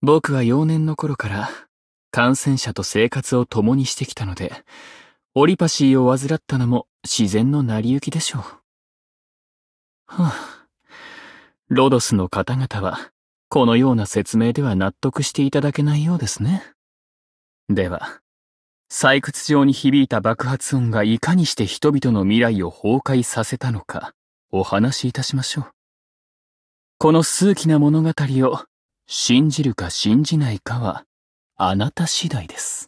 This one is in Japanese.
僕は幼年の頃から感染者と生活を共にしてきたので、オリパシーを患ったのも自然の成り行きでしょう。ロドスの方々は、このような説明では納得していただけないようですね。では、採掘場に響いた爆発音がいかにして人々の未来を崩壊させたのか、お話しいたしましょう。この数奇な物語を信じるか信じないかは、あなた次第です。